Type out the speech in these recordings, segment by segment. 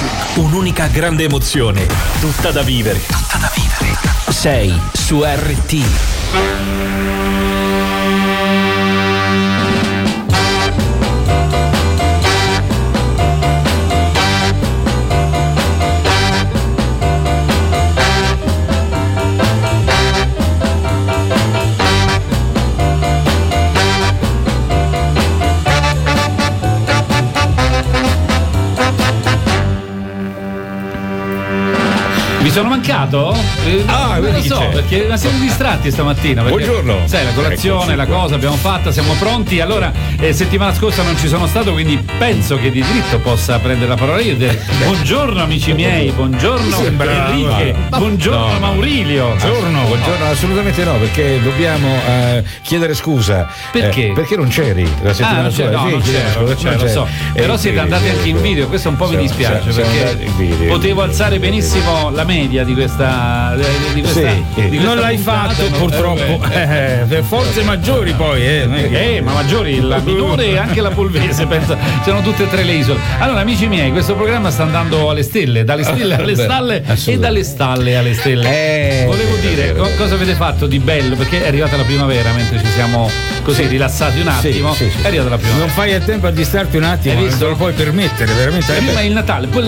Un'unica grande emozione, tutta da vivere. Sei su RT. Vi sono mancato? Non lo so, perché siamo distratti stamattina. Buongiorno. Sai, la colazione, la cosa abbiamo fatta, siamo pronti. Allora, settimana scorsa non ci sono stato, quindi penso che di diritto possa prendere la parola io. Buongiorno amici miei, buongiorno Enrique, buongiorno Maurilio. Buongiorno, assolutamente no, perché dobbiamo chiedere scusa. Perché? Perché non c'eri la settimana scorsa. Non c'ero, lo so. Però siete andati anche in video, questo un po' mi dispiace, perché potevo alzare benissimo la media di questa non l'hai fatto purtroppo, forze maggiori poi ma maggiori, la minore e anche la Polvese, penso sono tutte e tre le isole. Allora amici miei, questo programma sta andando alle stelle, dalle stelle alle stalle e dalle stalle alle stelle. Volevo dire cosa avete fatto di bello, perché è arrivata la primavera, mentre ci siamo così rilassati un attimo. È arrivata la primavera, non fai il tempo a distarti un attimo, non te lo puoi permettere veramente. Prima è il Natale, poi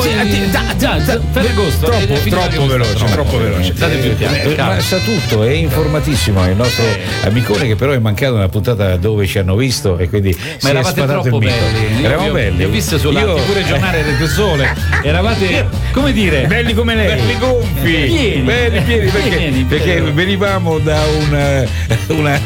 Ferragosto, troppo veloce. State più piano. Ma sa tutto, è informatissimo. È il nostro amicone, che però è mancato una puntata dove ci hanno visto e quindi ma eravate troppo belli. Eravamo belli. Li ho visto sulla pure giornale del Sole. Eravate, come dire, belli come lei, belli gonfi, pieni, perché venivamo da una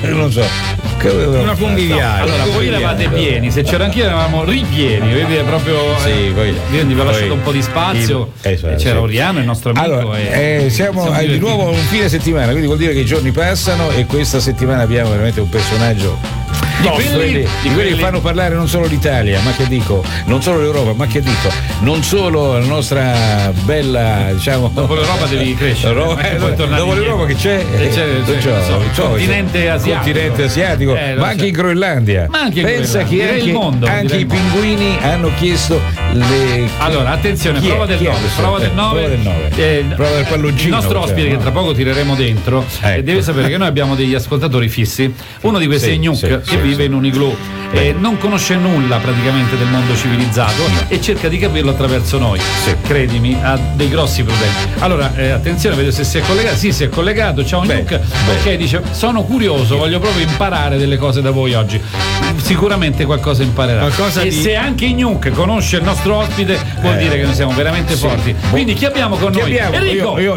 conviviale. Allora voi eravate pieni, se c'era anch'io eravamo ripieni, vedi, proprio vi ho lasciato un po' di spazio. C'era Oriano, il nostro amico. Allora, siamo di nuovo un fine settimana, quindi vuol dire che i giorni passano e questa settimana abbiamo veramente un personaggio di quelli che fanno parlare non solo l'Italia, ma che dico, non solo l'Europa, ma che dico, non solo la nostra bella, diciamo, dopo l'Europa devi crescere, dopo l'Europa che c'è il continente asiatico, ma anche in Groenlandia. Pensa che anche i pinguini hanno chiesto le. Allora attenzione, prova del 9 prova del palloncino. Il nostro ospite, che tra poco tireremo dentro, deve sapere che noi abbiamo degli ascoltatori fissi. Uno di questi è Gnuc, che vive in un igloo, non conosce nulla praticamente del mondo civilizzato e cerca di capirlo attraverso noi. Credimi, ha dei grossi problemi. Allora attenzione, vedo se si è collegato. Sì, si è collegato. Ciao Gnuc. Ok, dice: sono curioso, voglio proprio imparare delle cose da voi oggi. Sicuramente qualcosa imparerà. Se anche Gnuc conosce il nostro ospite, vuol dire che noi siamo veramente forti. Quindi chi abbiamo con noi? Enrico. Io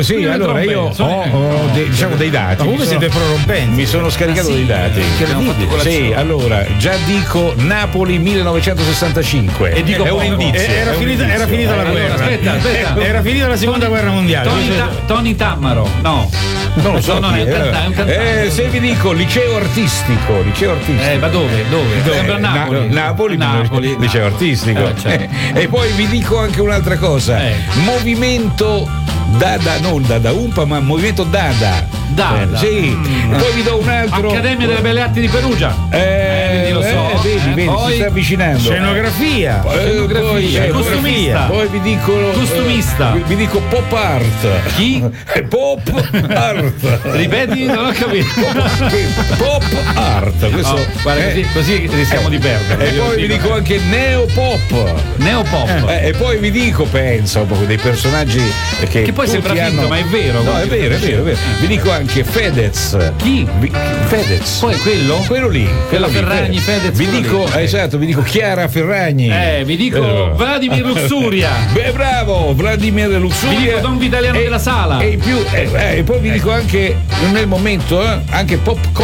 ho diciamo dei dati. Comunque siete prorompenti. Mi sono scaricato dei dati. Allora, già dico Napoli 1965. E dico è un indizio. Era finita la guerra. Aspetta. Era finita la seconda guerra mondiale. Tony Tammaro. No. Non lo so. No, è un cantante. Se vi dico liceo artistico. Ma dove? Sempre a Napoli. Liceo artistico. E poi vi dico anche un'altra cosa. Movimento Dada, non Dada Umpa, ma movimento Dada. Sì. Poi vi do un altro. Accademia delle Belle Arti di Perugia. Lo so. Vedi, poi si sta avvicinando. Scenografia. Costumista. Poi vi dico costumista. Vi dico pop art. Chi? Pop art. Ripeti, non ho capito. Pop art. Questo guarda, così rischiamo di perdere. E poi vi dico anche neopop. E poi vi dico, pensa un po' dei personaggi che poi sembra finto, ma è vero. No, è vero. Vi dico anche Fedez. Chi? Fedez. Poi quello lì. Quella Ferragni, Fedez. Vi dico, esatto, vi dico Chiara Ferragni. Vi dico Vladimir Luxuria. Bravo, Vladimir Luxuria. Vi dico Don Vitaliano della Sala. E poi vi dico anche nel momento anche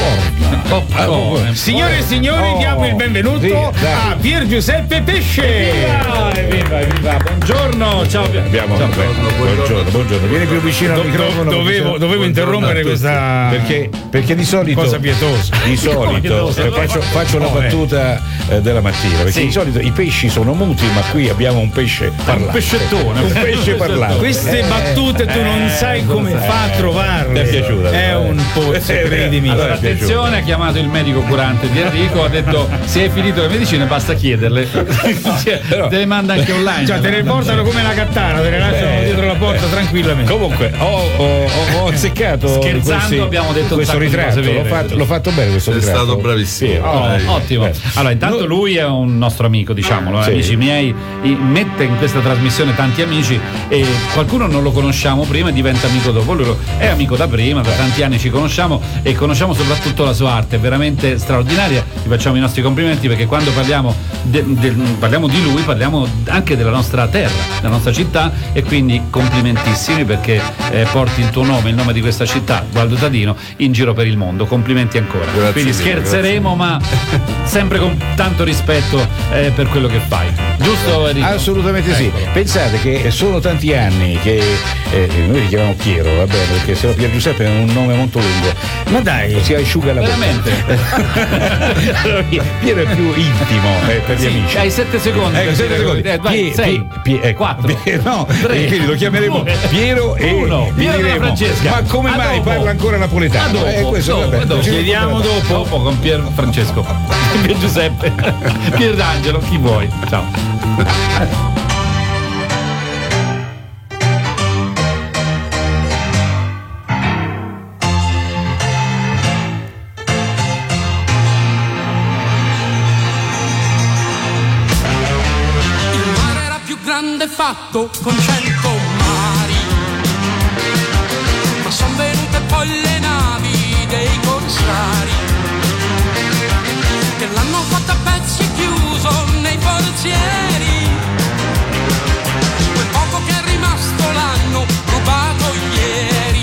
popcorn. Signore e signori, diamo il benvenuto a Pier Giuseppe Pesce. Evviva. Buongiorno. Ciao. Buongiorno. Vieni più vicino al microfono. Dovevo interrompere fare questa perché di solito cosa pietosa. Di solito faccio la battuta della mattina, perché di solito i pesci sono muti, ma qui abbiamo un pesce parlante. Un pescettone. Un pesce parlante. Queste battute tu non sai come fa a trovarle. Mi è piaciuta. È un pozzo, credimi. Allora, attenzione, ha chiamato il medico curante di Enrico, ha detto se hai finito le medicine basta chiederle. Te le manda anche online. Cioè, te le portano come la cattana, te le lasciano dietro la porta tranquillamente. Comunque ho azzeccato scherzando, abbiamo detto questo ritratto, l'ho fatto bene questo ritratto. È stato bravissimo. Ottimo. Allora, intanto lui è un nostro amico, diciamolo, sì. Amici miei, mette in questa trasmissione tanti amici e qualcuno non lo conosciamo prima e diventa amico dopo. Lui è amico da prima, da tanti anni ci conosciamo e conosciamo soprattutto la sua arte, è veramente straordinaria. Gli facciamo i nostri complimenti perché quando parliamo di lui parliamo anche della nostra terra, della nostra città, e quindi complimentissimi perché porti il tuo nome, il nome di questa città, Gualdo Tadino, in giro per il mondo. Complimenti ancora. Grazie Quindi mille, scherzeremo, ma sempre con tanto rispetto per quello che fai. Giusto, Enrico? Assolutamente sì. Pensate che sono tanti anni che noi li chiamiamo Piero, va bene, perché se no Pier Giuseppe è un nome molto lungo. Ma dai, si asciuga la bocca. Veramente? Piero è più intimo per gli amici. Hai 7 secondi. 7 secondi. Vai, 6, 4, no, 3, quindi lo chiameremo Piero e uno. gli diremo Francesca. ma come mai dopo. parla ancora napoletano? Dopo. chiediamo dopo con Pier Francesco, Pier Giuseppe, Pierangelo, chi vuoi. Ciao. Fatto con 100 mari, ma son venute poi le navi dei corsari che l'hanno fatta a pezzi chiuso nei forzieri. Quel poco che è rimasto l'hanno rubato ieri.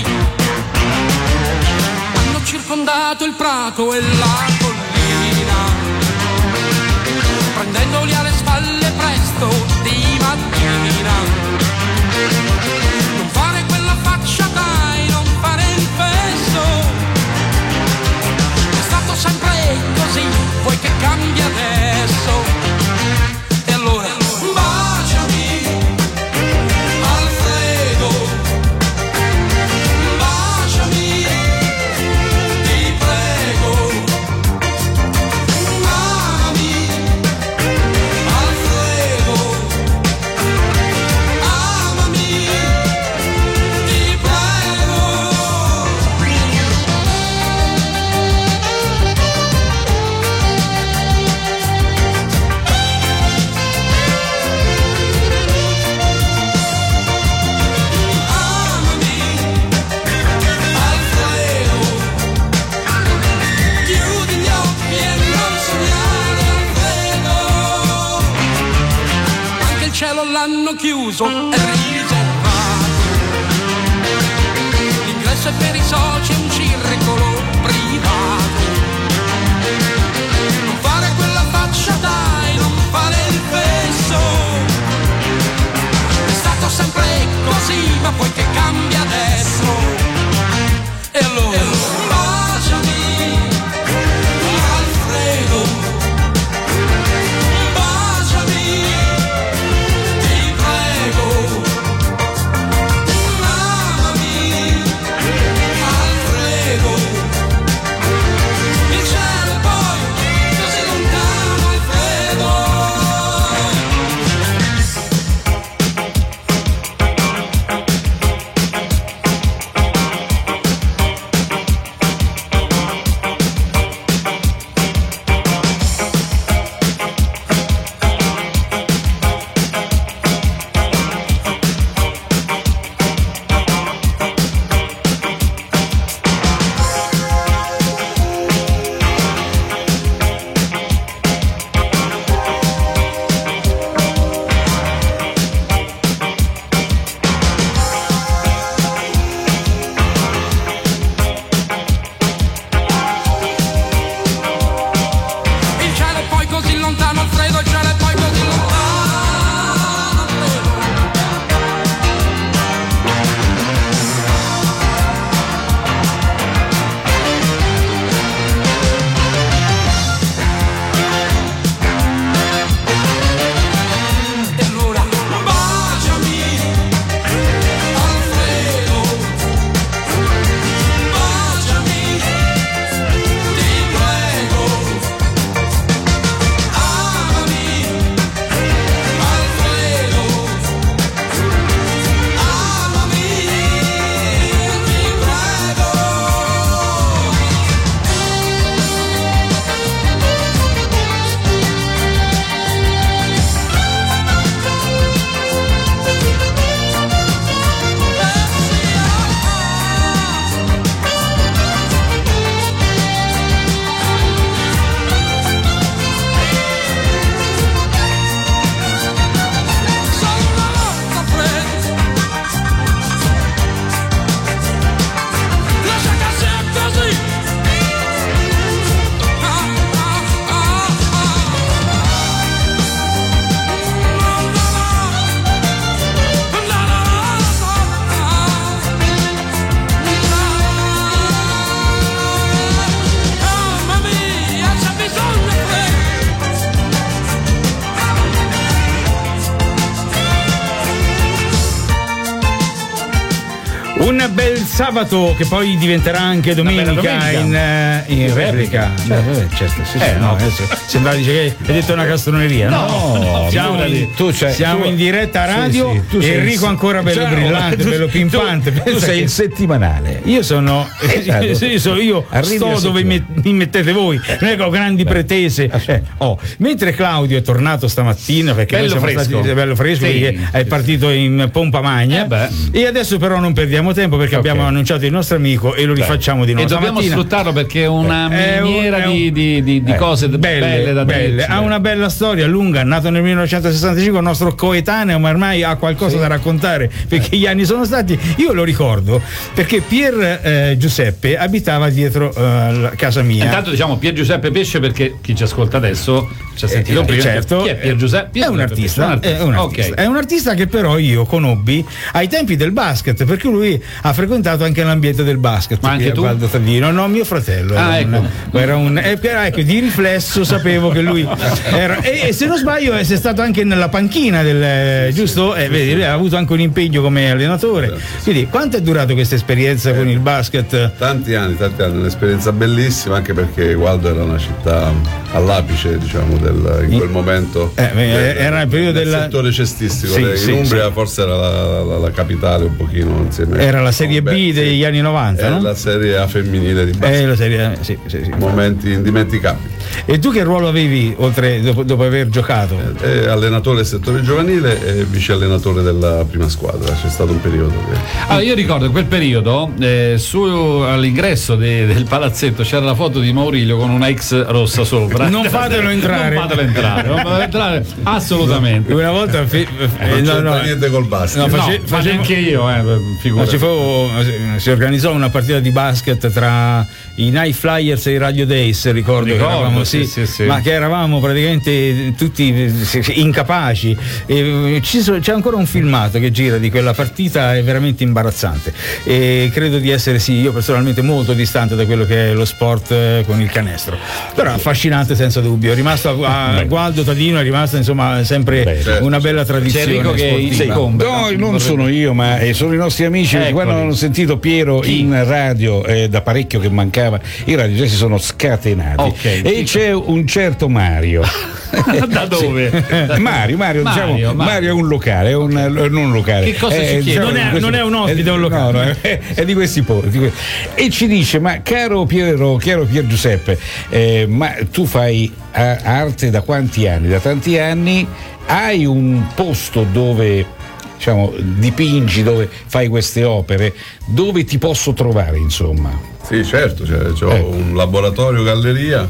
Hanno circondato il prato e la collina, prendendoli alle spalle presto di mattina. Non fare quella faccia, dai, non fare il fesso. È stato sempre così, vuoi che cambi adesso? E allora baciami, Alfredo, baciami, ti prego, amami, Alfredo. L'hanno chiuso e riservato. L'ingresso è per i soci, un circolo privato. Non fare quella faccia, dai, non fare il fesso. È stato sempre così, ma poi che cambia adesso? E allora baciami, Alfredo. Un bel sabato che poi diventerà anche domenica in replica. Certo, sì, no, adesso sembra dice che hai detto una castroneria. No, siamo in diretta radio sì, e Enrico ancora bello brillante, bello pimpante. Tu sei il settimanale. Io sono io sto dove mi mettete voi, non è che ho grandi pretese. Mentre Claudio è tornato stamattina perché bello fresco, perché è partito in pompa magna e adesso però non perdiamo tempo perché abbiamo annunciato il nostro amico e lo rifacciamo di nuovo e dobbiamo sfruttarlo perché è una miniera di cose belle da dire. Ha una bella storia lunga, nato nel 1965, il nostro coetaneo, ma ormai ha qualcosa da raccontare perché gli anni sono stati, io lo ricordo perché Pier Giuseppe abitava dietro casa mia. Intanto diciamo Pier Giuseppe Pesce perché chi ci ascolta adesso ci ha sentito prima. Certo. Chi è Pier Giuseppe? È un artista. È un artista che però io conobbi ai tempi del basket, perché lui ha frequentato anche l'ambiente del basket. Ma anche tu? Valdo Tadino, no, mio fratello. Ecco, di riflesso sapevo che lui era. E se non sbaglio è stato anche nella panchina del giusto? Vedi, lui ha avuto anche un impegno come allenatore. Quindi quanto è durato questa esperienza con il basket? Tanti anni, un'esperienza bellissima, anche perché Gualdo era una città all'apice, diciamo, in quel momento. Era il periodo del settore cestistico. In Umbria forse era la capitale un pochino insieme. Era la Serie B degli anni 90, no? La Serie A femminile di basket. La serie, sì. Momenti indimenticabili. E tu che ruolo avevi oltre dopo aver giocato? Allenatore del settore giovanile e vice allenatore della prima squadra. C'è stato un periodo Allora, io ricordo in quel periodo all'ingresso del palazzetto c'era la foto di Maurilio con una X rossa sopra. Non fatelo entrare. Non fatelo entrare assolutamente. Una volta niente col basket. Ma neanche io, si organizzò una partita di basket tra i Night Flyers e i Radio Days, ricordo che eravamo, sì. Ma che eravamo praticamente tutti incapaci. C'è ancora un filmato che gira di quella partita, è veramente imbarazzante e credo di essere io personalmente molto distante da quello che è lo sport con il canestro, però affascinante senza dubbio. È rimasto a Gualdo Tadino, è rimasto insomma sempre una bella tradizione. C'è Enrico che no, non sono io, ma sono i nostri amici. Quando hanno sentito Piero in radio, da parecchio che mancava, i radio si sono scatenati. E c'è un certo Mario. Da dove? Mario è un locale, non un locale. Che cosa si chiede? Non è un ospite, è un locale. È di questi e ci dice: ma caro Pier Giuseppe, ma tu fai arte da quanti anni? Da tanti anni. Hai un posto dove, diciamo, dipingi, dove fai queste opere, dove ti posso trovare, insomma? Sì, certo, ho un laboratorio galleria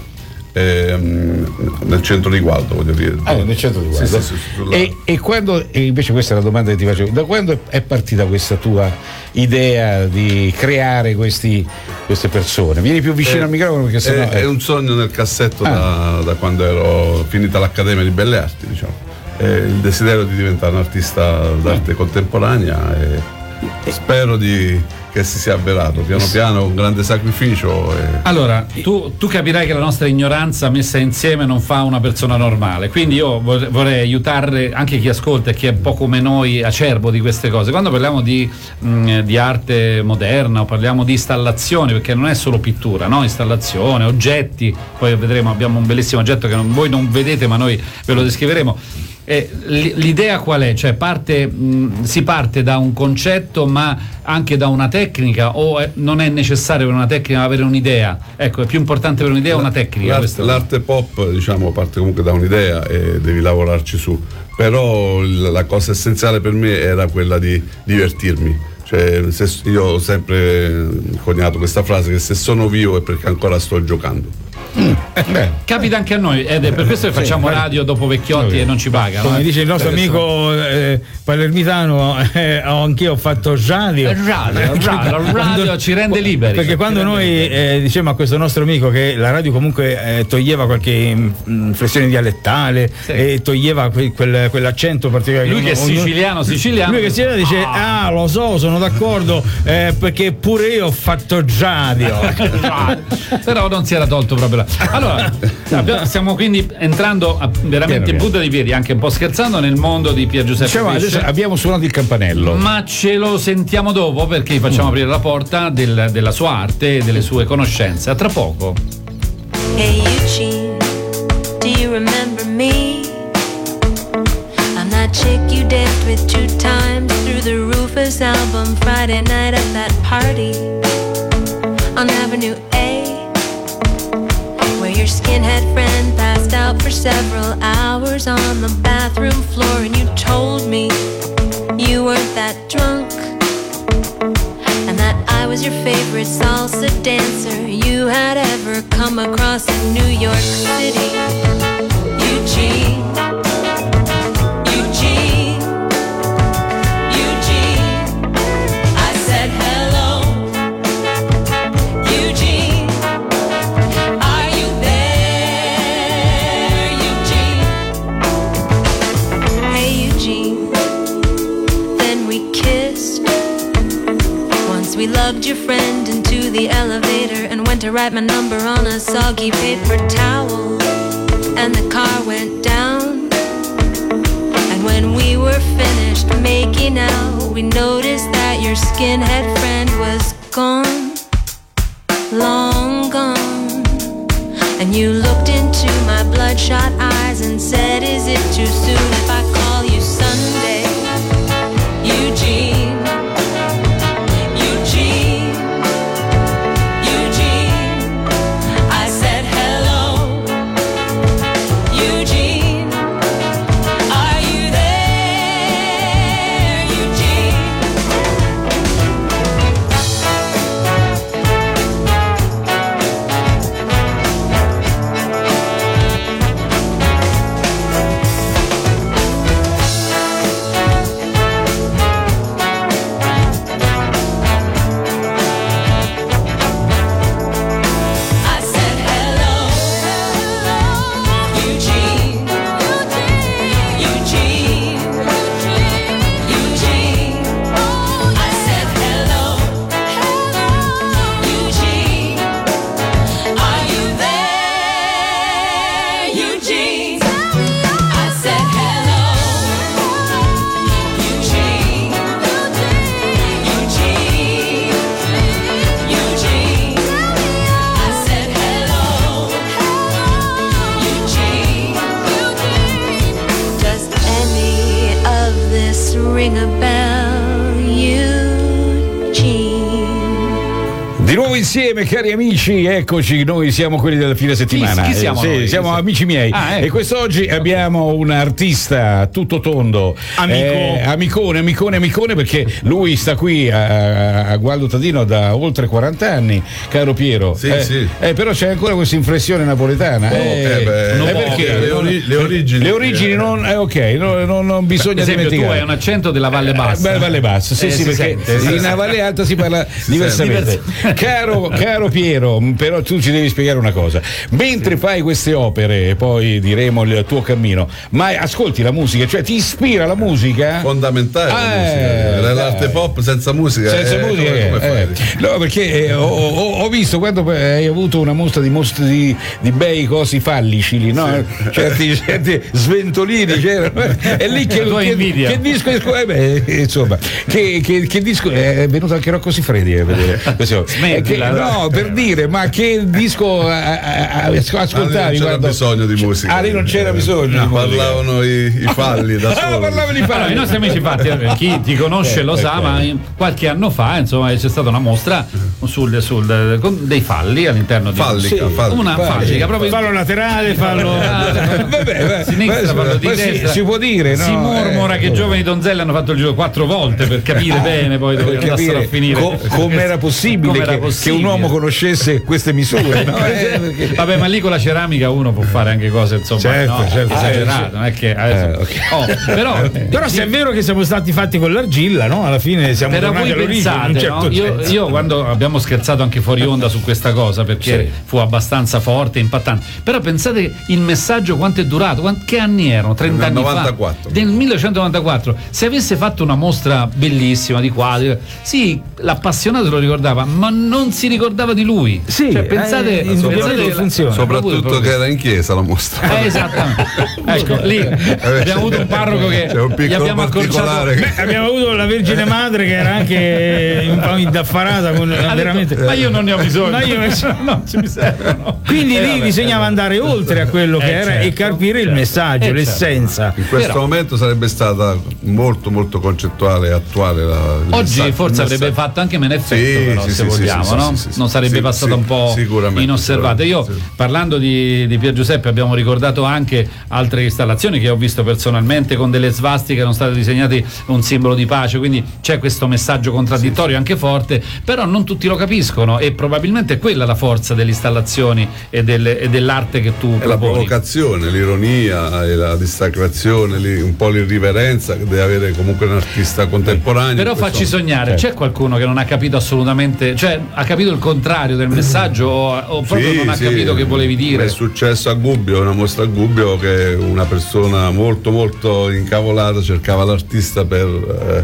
nel centro di Gualdo, voglio dire. Nel centro di Gualdo. Sì, e quando, invece questa è la domanda che ti facevo, da quando è partita questa tua idea di creare queste persone? Vieni più vicino al microfono, perché sennò è un sogno nel cassetto da quando ero finita l'Accademia di Belle Arti, diciamo. Il desiderio di diventare un artista d'arte contemporanea e spero che si sia avverato piano piano, con grande sacrificio. Allora, tu capirai che la nostra ignoranza messa insieme non fa una persona normale, quindi io vorrei aiutare anche chi ascolta e chi è un po' come noi acerbo di queste cose. Quando parliamo di arte moderna o parliamo di installazione, perché non è solo pittura, no? Installazione, oggetti, poi vedremo, abbiamo un bellissimo oggetto che voi non vedete ma noi ve lo descriveremo. L'idea qual è? Cioè si parte da un concetto ma anche da una tecnica, o non è necessario per una tecnica avere un'idea? Ecco, è più importante per un'idea una tecnica. L'arte pop, diciamo, parte comunque da un'idea e devi lavorarci su, però la cosa essenziale per me era quella di divertirmi. Cioè, io ho sempre coniato questa frase, che se sono vivo è perché ancora sto giocando. Capita anche a noi ed è per questo che facciamo radio dopo Vecchiotti e non ci pagano. Come dice il nostro amico palermitano, anch'io ho fatto radio. Radio ci rende liberi. Perché quando noi diciamo a questo nostro amico che la radio comunque toglieva qualche inflessione dialettale e toglieva quell'accento particolare. Lui che è siciliano. Lui che siciliano dice: lo so, sono d'accordo, perché pure io ho fatto radio. Però non si era tolto proprio Allora, stiamo quindi entrando veramente in punta di piedi, anche un po' scherzando, nel mondo di Pier Giuseppe Pesce. Adesso abbiamo suonato il campanello, ma ce lo sentiamo dopo, perché facciamo aprire la porta della sua arte e delle sue conoscenze. A tra poco. Hey Eugene, do you remember me? I'm that chick you danced with 2 times through the Rufus album Friday night at that party on Avenue A, where your skinhead friend passed out for several hours on the bathroom floor, and you told me you weren't that drunk and that I was your favorite salsa dancer you had ever come across in New York City. Eugene, Eugene, Eugene, I said hello. Eugene, are you there? Eugene, hey Eugene, then we kissed. Once we lugged your friend into the elevator and went to write my number on a soggy paper towel, and the car went down. And when we were finished making out, we noticed that your skinhead friend was gone, long gone. And you looked into my bloodshot eyes and said, is it too soon if I call you Sunday? Eugene, Eugene, Eugene, I said hello. Eugene, are you there? Eugene. I said hello. Eugene, Eugene, Eugene, I said hello. Eugene, are you there? Eugene, I said hello. Eugene, Eugene, Eugene, I said hello. Eugene, does any of this ring a bell, Eugene? Di nuovo insieme, cari amici, eccoci, noi siamo quelli della fine settimana. Chi siamo Sì, noi? siamo amici miei. Ecco. E quest'oggi abbiamo un artista tutto tondo, amicone, perché lui sta qui a Gualdo Tadino da oltre 40 anni, caro Piero. Sì, sì. Però c'è ancora questa inflessione napoletana. Perché? Le origini. Le origini non. Ok, non bisogna Ad esempio, tu dimenticare. hai un accento della Valle Bassa. Valle Bassa, sì, si perché sente. in Valle Alta si parla diversamente. Caro Piero, però tu ci devi spiegare una cosa. Mentre fai queste opere, poi diremo il tuo cammino, ma ascolti la musica, cioè ti ispira la musica? Fondamentale la musica. L'arte pop senza musica. Come fai? No, perché ho visto quando hai avuto una mostra di bei cosi fallici lì, no? Certi sventolini c'erano. È lì che disco insomma, che disco è venuto anche Rocco Siffredi a vedere. No, per dire, ma che disco ascoltavi? Non c'era bisogno di musica. Lì non c'era bisogno. No, parlavano i falli da soli. Parlavano i falli. I nostri amici, infatti, chi ti conosce lo sa, ma qualche anno fa, insomma, c'è stata una mostra con dei falli all'interno di una fallica, proprio fallo laterale, fallo sinistra, fallo di destra. Si può dire, no? Si mormora che i giovani donzelli hanno fatto il gioco 4 volte per capire bene poi dove andassero a finire. Come era possibile che un uomo conoscesse queste misure? No? Vabbè, ma lì con la ceramica uno può fare anche cose, insomma, certo, esagerate, non è che però se è vero che siamo stati fatti con l'argilla, no? Alla fine siamo tornati all'origine. Io quando abbiamo abbiamo scherzato anche fuori onda su questa cosa perché fu abbastanza forte, impattante. Però pensate il messaggio quanto è durato, che anni erano? 30 anni 94. Fa? Del 1994. Se avesse fatto una mostra bellissima di quadri, sì, l'appassionato lo ricordava, ma non si ricordava di lui. Sì, cioè, pensate funziona. Soprattutto che era in chiesa la mostra. Esattamente. Ecco, lì abbiamo avuto un parroco che gli abbiamo accorciato. Abbiamo avuto la Vergine Madre che era anche un po' indaffarata con, veramente. Ma io non ne ho bisogno. No, ci mi servono. Quindi lì bisognava andare oltre a quello che era e capire il messaggio, l'essenza. In questo momento sarebbe stata molto molto concettuale e attuale oggi forse avrebbe fatto anche meno effetto, però, se vogliamo, no? Non sarebbe passata un po' inosservata. Io parlando di Pier Giuseppe abbiamo ricordato anche altre installazioni che ho visto personalmente con delle svastiche che erano state disegnate un simbolo di pace, quindi c'è questo messaggio contraddittorio anche forte, però non tutti lo capiscono e probabilmente è quella la forza delle installazioni e dell'arte che tu proponi. La provocazione, l'ironia e la distaccazione, un po' l'irriverenza che deve avere comunque un artista contemporaneo. Però facci sognare, c'è qualcuno che non ha capito assolutamente, cioè ha capito il contrario del messaggio o proprio non ha capito che volevi dire? È successo a Gubbio, una mostra a Gubbio, che una persona molto molto incavolata cercava l'artista per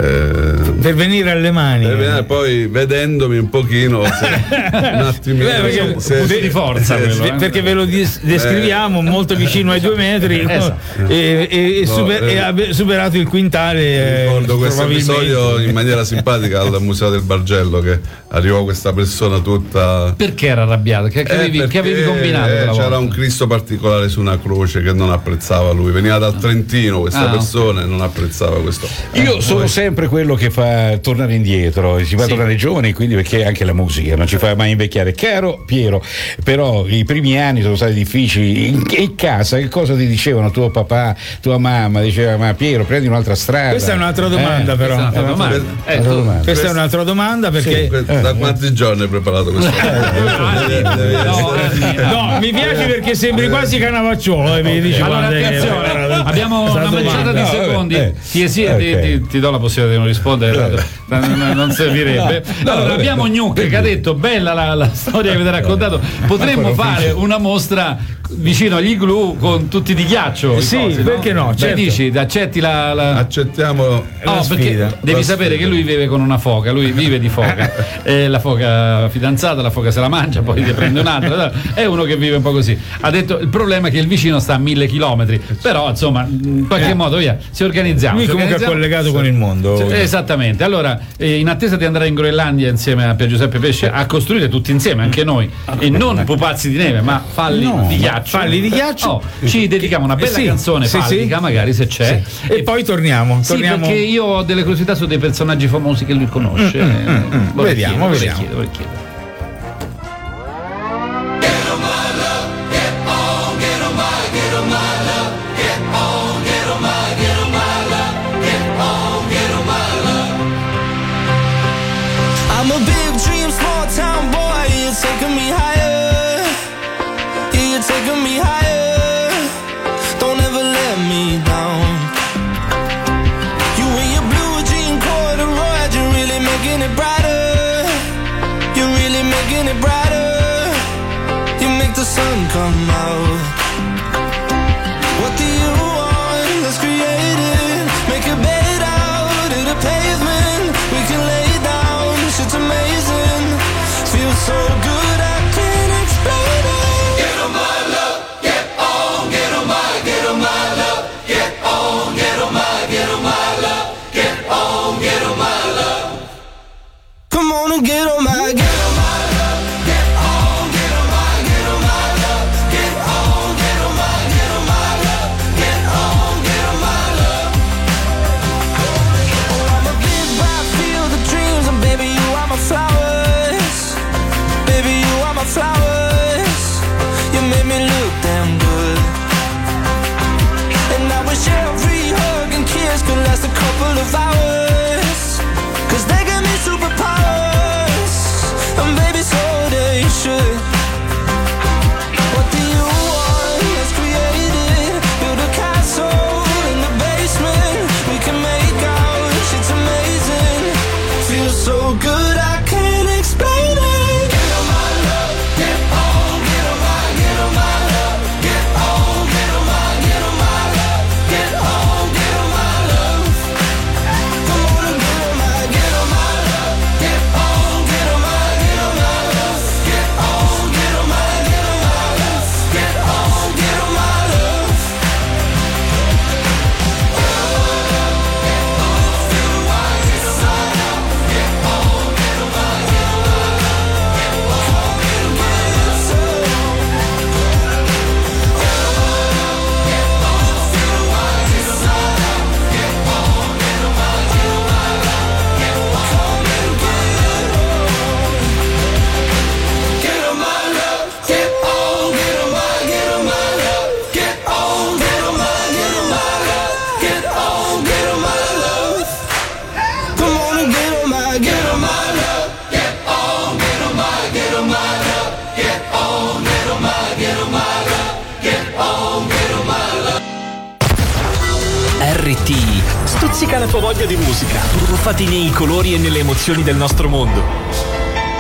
venire alle mani, poi vedendomi un pochino un attimino di forza perché ve lo descriviamo molto vicino ai 2 metri e ha superato il quintale. Ricordo questo episodio in maniera simpatica al Museo del Bargello, che arrivò questa persona tutta. Perché era arrabbiata? Che avevi combinato? C'era un Cristo particolare su una croce che non apprezzava lui, veniva dal Trentino questa persona e non apprezzava questo. Io sono sempre quello che fa tornare indietro, ci fa tornare giovani, quindi, perché anche la musica non ci fa mai invecchiare. Caro Piero, però i primi anni sono stati difficili. In casa che cosa ti dicevano tuo papà, tua mamma? Diceva: ma Piero, prendi un'altra strada. Questa è un'altra domanda, però. Questa è un'altra domanda, perché da quanti giorni hai preparato questo? No, mi piace perché sembri quasi Canavacciolo. Allora attenzione, abbiamo una manciata di secondi. Ti do la possibilità di non rispondere, non servirebbe. Allora abbiamo Gnucche che ha detto: bella la storia che avete raccontato, potremmo fare una mostra vicino agli igloo con tutti di ghiaccio. Sì, perché no? Certo. Dici, accetti accettiamo la sfida. Devi sapere che lui vive con una foca, lui vive di foca. La foca fidanzata, la foca se la mangia, poi ne prende un'altra. È uno che vive un po' così. Ha detto: il problema è che il vicino sta a 1000 chilometri, però insomma in qualche modo via, ci organizziamo. Lui comunque è collegato con il mondo. Esattamente. Allora, in attesa di andare in Groenlandia insieme a Pier Giuseppe Pesce a costruire tutti insieme, anche noi, e non pupazzi di neve ma falli di ghiaccio, ci dedichiamo una bella canzone fallica, magari se c'è, e poi torniamo. Sì, perché io ho delle curiosità su dei personaggi famosi che lui conosce. Vediamo. Vorrei taking me higher, don't ever let me down. You and your blue jean corduroy, you're really making it brighter. You're really making it brighter. You make the sun come out. What do you want? Let's create it. Make a bed out of the pavement. We can lay down. Shit's amazing. Feels so good I can't explain it. Get on my love. Get on. Get on my. Get on my love. Get on. Get on my. Get on my love. Get on. Get on my love. Come on and get on my. Get on my love. Get on. Get on my. Get on my love. Get on. Stuzzica la tua voglia di musica, tuffati nei colori e nelle emozioni del nostro mondo.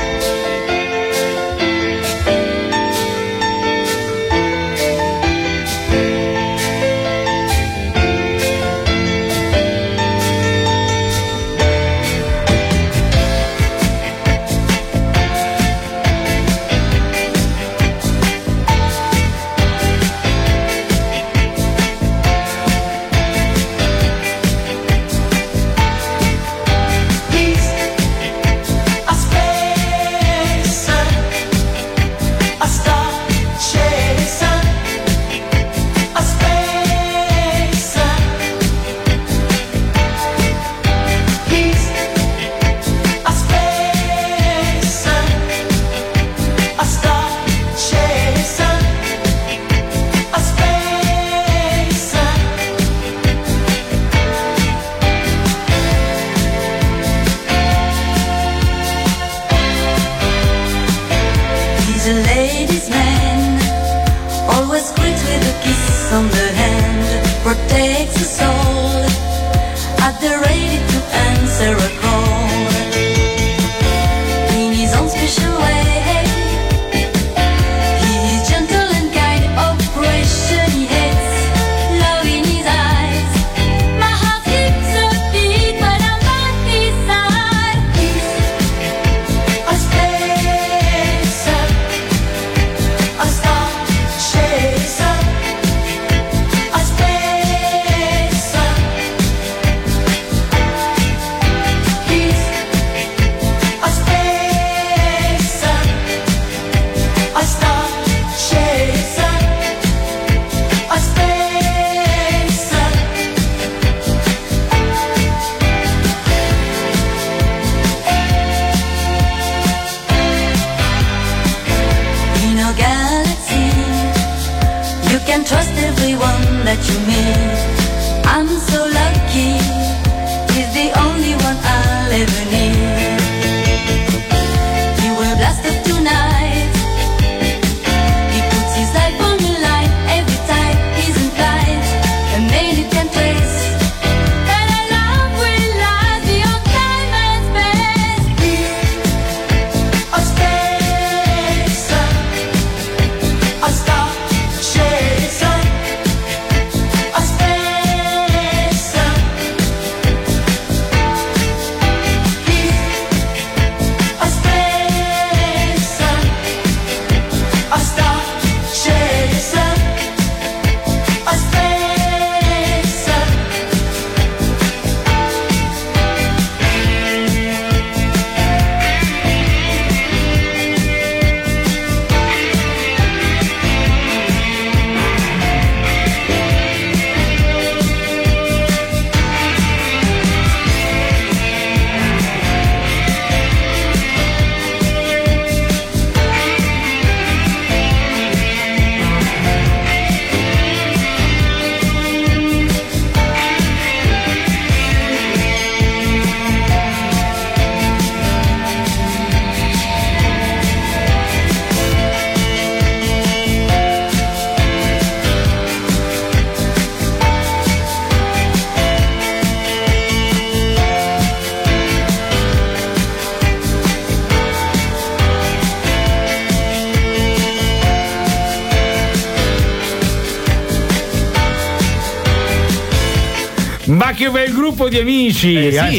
Ma che bel gruppo di amici!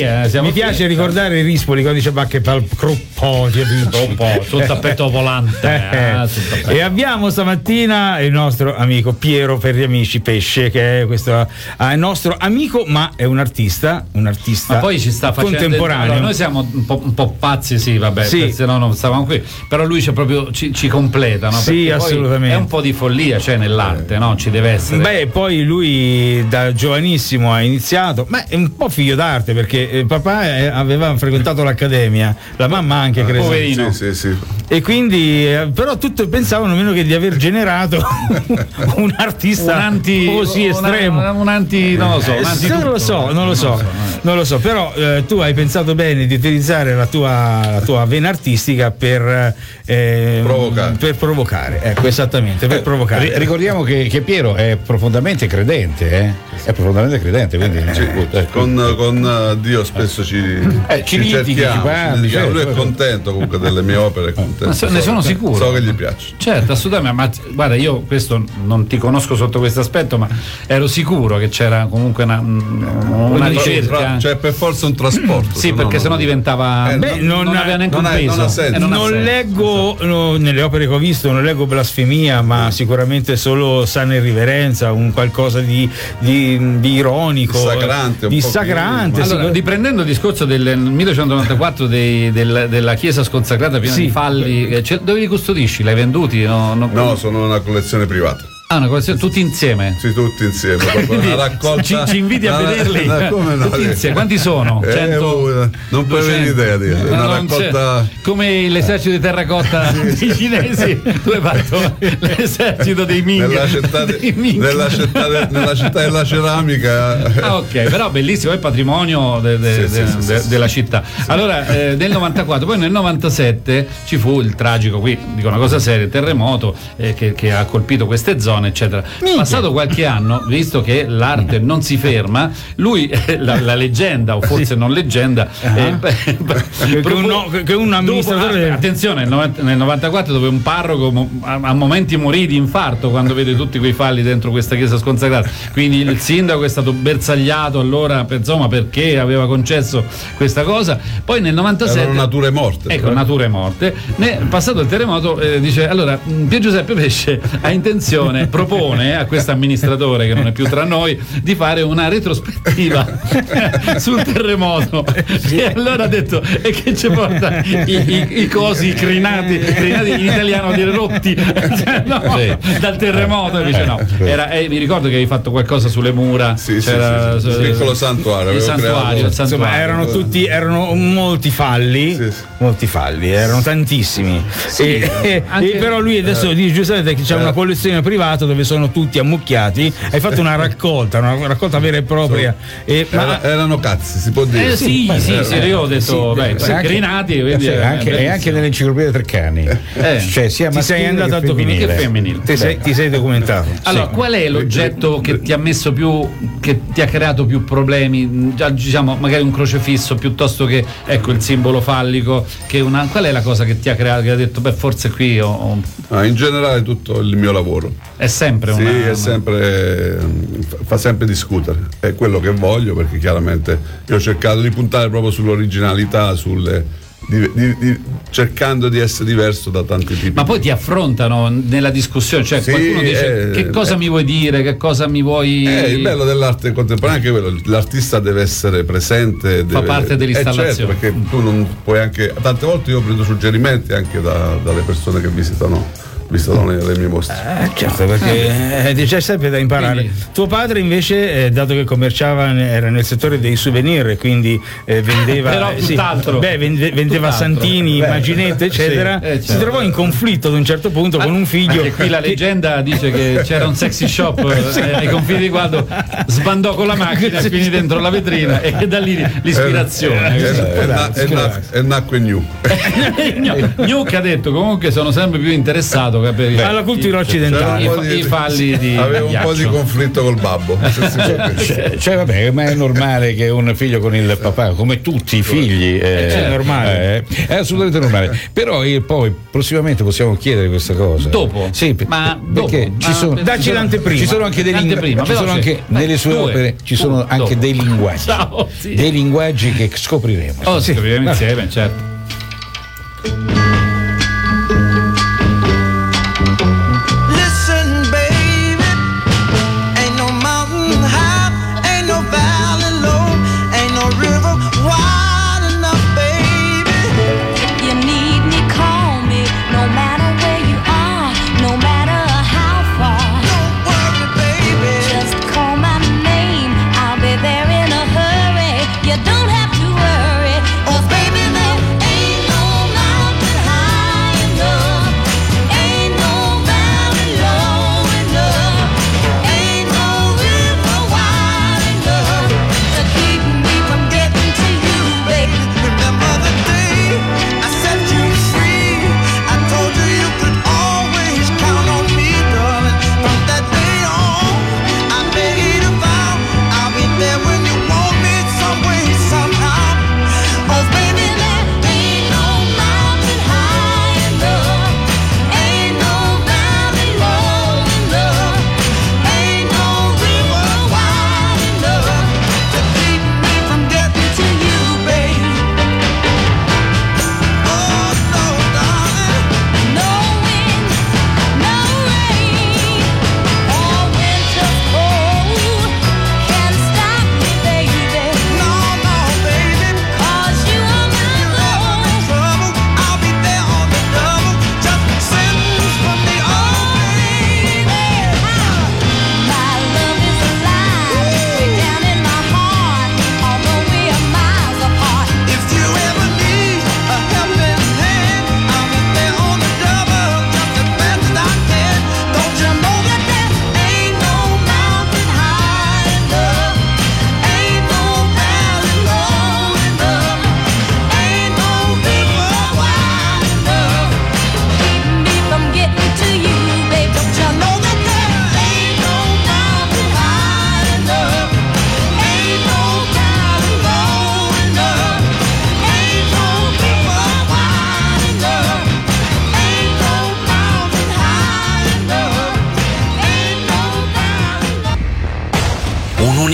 Mi piace ricordare Rispoli quando dice che fa il gruppo di amici sul tappeto volante. E abbiamo stamattina il nostro amico Piero per gli amici Pesce, che è questo nostro amico, ma è un artista ma poi ci sta contemporaneo. Allora, noi siamo un po' pazzi, sì, vabbè, se no non stavamo qui, però lui ci completa, no? Sì, assolutamente. È un po' di follia, cioè, nell'arte, no? Ci deve essere. Beh, poi lui da giovanissimo ha iniziato, ma è un po' figlio d'arte, perché papà aveva frequentato l'accademia, la mamma anche, credo. Poverino. Sì. E quindi però tutti pensavano meno che di aver generato un artista così estremo. Non lo so, però tu hai pensato bene di utilizzare la tua vena artistica per provocare. Ecco, esattamente, per provocare. Ricordiamo che Piero è profondamente credente, quindi Con Dio spesso ci cerchiamo, certo. Lui è contento comunque delle mie opere, ne sono sicuro. So che gli piace. Certo, assolutamente, ma guarda, io questo non ti conosco sotto questo aspetto, ma ero sicuro che c'era comunque una ricerca. Cioè per forza un trasporto. Sì, perché sennò diventava non aveva neanche un peso. Non leggo nelle opere che ho visto, non leggo blasfemia, ma sicuramente solo sana irriverenza, un qualcosa di ironico, dissacrante. Allora, riprendendo il discorso del 1994 della chiesa sconsacrata piena di falli, dove li custodisci? L'hai venduti? No, sono una collezione privata. Una collezione tutti insieme? Sì, tutti insieme. Una raccolta. Ci inviti a vederli? Come no? Tutti insieme. Quanti sono? 100? Non puoi avere idea di una raccolta. Come l'esercito di terracotta dei cinesi, tu hai fatto l'esercito dei Ming. Nella città della ceramica. Ok, però bellissimo, è patrimonio della città. Allora, nel 94, poi nel 97 ci fu il tragico, qui dico una cosa seria, il terremoto che ha colpito queste zone, eccetera. Passato qualche anno, visto che l'arte non si ferma, lui la leggenda, o forse non leggenda, che un amministratore attenzione, nel 94 dove un parroco a momenti morì di infarto quando vede tutti quei falli dentro questa chiesa sconsacrata, quindi il sindaco è stato bersagliato allora perché aveva concesso questa cosa. Poi nel 97 erano nature morte, ecco, nature morte. Passato il terremoto, dice allora Pier Giuseppe Pesce ha intenzione, propone a questo amministratore che non è più tra noi di fare una retrospettiva sul terremoto, e allora ha detto e che ci porta i cosi crinati in italiano dire rotti dal terremoto, e dice no, mi ricordo che avevi fatto qualcosa sulle mura, c'era il piccolo santuario, il santuario. Insomma, erano molti falli, erano tantissimi, però lui adesso dice giustamente che c'è una collezione privata dove sono tutti ammucchiati. Hai fatto una raccolta vera e propria. Erano cazzi, si può dire. Io ho detto grinati, e anche nell'enciclopedia Treccani, cioè sia ti sei andato a che femminile. Ti sei documentato. Allora, qual è l'oggetto che ti ha messo che ti ha creato più problemi? Diciamo, magari un crocefisso piuttosto che il simbolo fallico, qual è la cosa che ti ha creato, che ha detto forse qui in generale tutto il mio lavoro è sempre fa sempre discutere, è quello che voglio, perché chiaramente io ho cercato di puntare proprio sull'originalità, cercando di essere diverso da tanti tipi. Ma poi ti affrontano nella discussione, cioè qualcuno dice che cosa mi vuoi dire, che cosa mi vuoi. Il bello dell'arte contemporanea è anche quello, l'artista deve essere presente, fa parte dell'installazione, certo, perché tu non puoi anche, tante volte io prendo suggerimenti anche dalle persone che visitano le mie mostre. Certo, perché c'è sempre da imparare. Quindi, tuo padre invece, dato che commerciava, era nel settore dei souvenir, quindi vendeva però tutt'altro. Vendeva santini, immaginette, eccetera. Si trovò in conflitto ad un certo punto con un figlio. E qui la leggenda dice che c'era un sexy shop ai confini di Gualdo, sbandò con la macchina, finì dentro la vetrina, e da lì l'ispirazione. E nacque New. New, che ha detto comunque sono sempre più interessato alla cultura occidentale, i falli di aveva un po' di conflitto col babbo. Cioè vabbè, ma è normale che un figlio con il papà, come tutti i figli, è normale, è assolutamente normale. Però poi prossimamente possiamo chiedere questa cosa dopo, perché dacci l'anteprima. Ci sono anche nelle sue opere ci sono anche dei linguaggi, dei linguaggi che scopriremo. Scopriremo insieme, certo. You don't have to worry, 'cause baby there ain't no mountain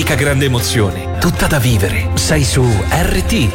l'unica grande emozione, tutta da vivere. Sei su RT.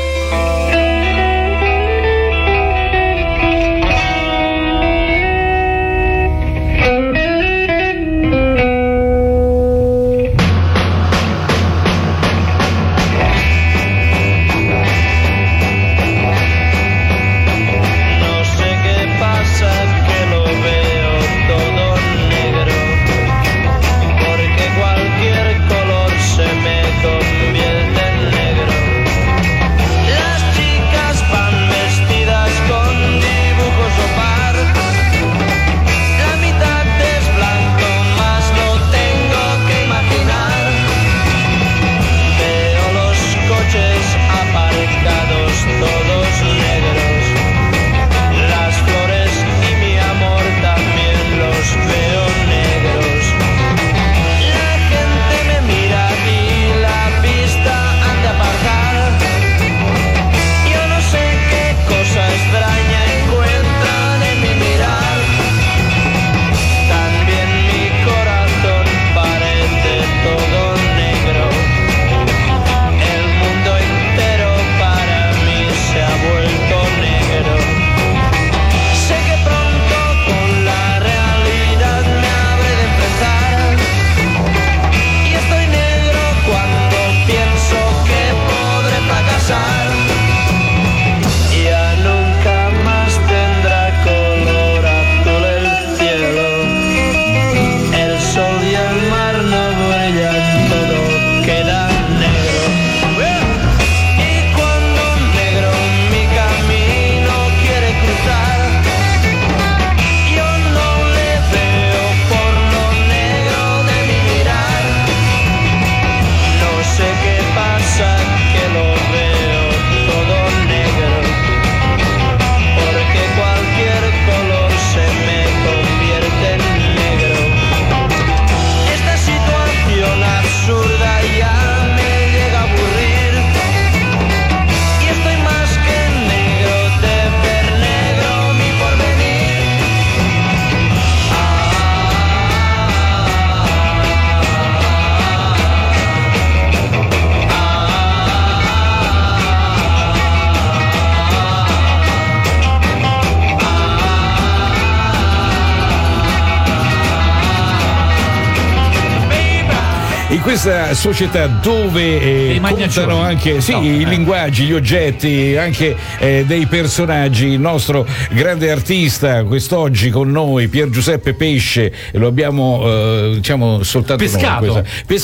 In questa società dove contano anche i linguaggi, gli oggetti, anche dei personaggi, il nostro grande artista quest'oggi con noi, Pier Giuseppe Pesce, lo abbiamo diciamo soltanto pescato.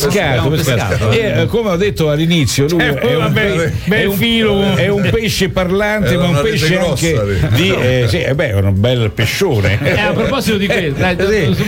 E come ho detto all'inizio, lui è un pesce parlante, ma un pesce anche è un bel pescione. A proposito di questo,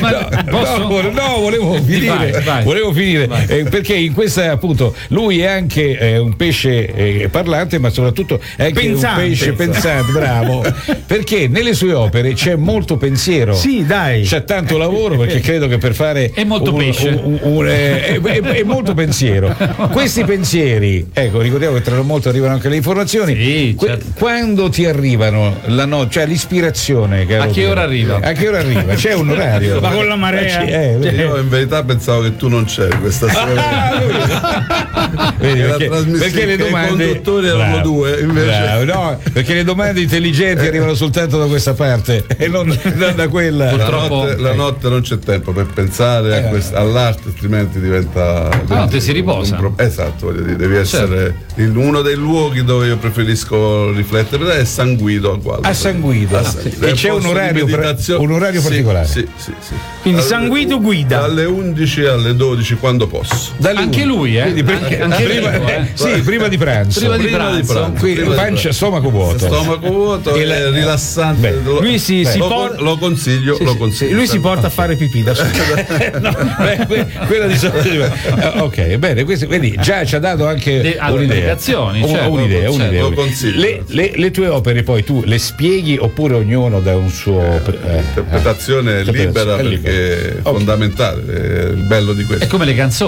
volevo finire. Perché in questa appunto lui è anche un pesce parlante, ma soprattutto è anche un pesce pensante, bravo, perché nelle sue opere c'è molto pensiero, c'è tanto lavoro, perché credo che per fare è molto pesce è molto pensiero. Questi pensieri, ecco, ricordiamo che tra molto arrivano anche le informazioni, certo. Quando ti arrivano cioè l'ispirazione, a che ora arriva? C'è un orario, ma con la marea io in verità pensavo che tu non c'eri questa sera. Perché le domande, i conduttori erano due invece. No, perché le domande intelligenti arrivano soltanto da questa parte e non da quella. La notte non c'è tempo per pensare all'arte, altrimenti diventa la notte si riposa. Esatto, voglio dire, devi essere uno dei luoghi dove io preferisco riflettere è San Guido a San Guido. E c'è un orario particolare. Sì. Quindi San Guido guida dalle 11 alle 12 quando posso. Anche lui, prima di pranzo. Pancia, stomaco vuoto e rilassante. Lui lo consiglio. Lui si porta a fare pipì da solo. Quella di ok, bene, quindi già ci ha dato anche un'idea. Lo consiglio. Le tue opere poi tu le spieghi oppure ognuno dà un suo interpretazione libera, perché è fondamentale, è il bello di questo. È come le canzoni.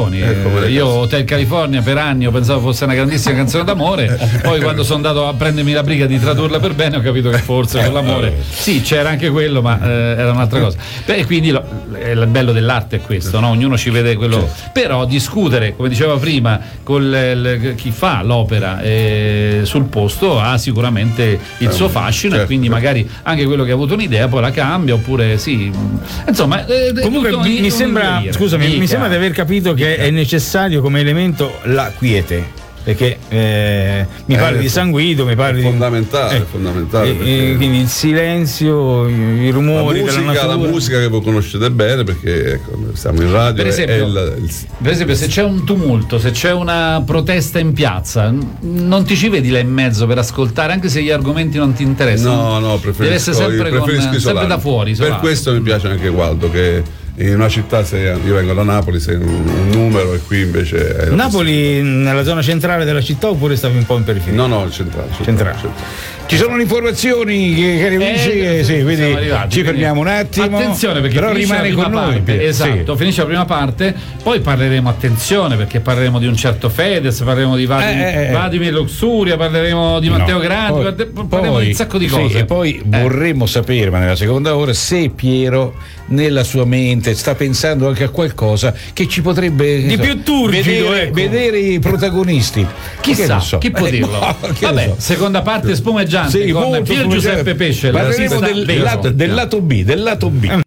canzoni. Io Hotel California per anni ho pensato fosse una grandissima canzone d'amore, poi quando sono andato a prendermi la briga di tradurla per bene ho capito che forse con l'amore sì, c'era anche quello, ma era un'altra cosa. E quindi il bello dell'arte è questo, no? Ognuno ci vede quello, però discutere, come diceva prima, con chi fa l'opera sul posto ha sicuramente il suo fascino, e quindi magari anche quello che ha avuto un'idea poi la cambia, oppure sì, insomma. Comunque mi sembra, scusami, mi sembra di aver capito che è necessario come elemento la quiete. Perché mi parli di San Guido, mi parli fondamentale, fondamentale. Quindi il silenzio, i rumori della natura. La musica che voi conoscete bene, perché siamo in radio. Per esempio, se c'è un tumulto, se c'è una protesta in piazza, non ti ci vedi là in mezzo per ascoltare, anche se gli argomenti non ti interessano. No, preferisco, deve essere sempre da fuori. Per questo mi piace anche Gualdo, che in una città, io vengo da Napoli, sei un numero, e qui invece è Napoli nella zona centrale della città, oppure stavi un po' in periferia? No, centrale. Ci sono le informazioni, cari amici, sì, quindi ci fermiamo un attimo. Attenzione, perché però rimane con noi. Esatto, finisce la prima parte, poi parleremo, attenzione, perché parleremo di un certo Fedez, parleremo di Vladimir Luxuria, parleremo di Matteo Grandi, parleremo di un sacco di cose. E poi vorremmo sapere, ma nella seconda ora, se Piero nella sua mente sta pensando anche a qualcosa che ci potrebbe di più turgido, vedere i protagonisti. Chissà, chi può dirlo? Vabbè, seconda parte spumeggiante con Pier Giuseppe Pesce. Parleremo del lato B.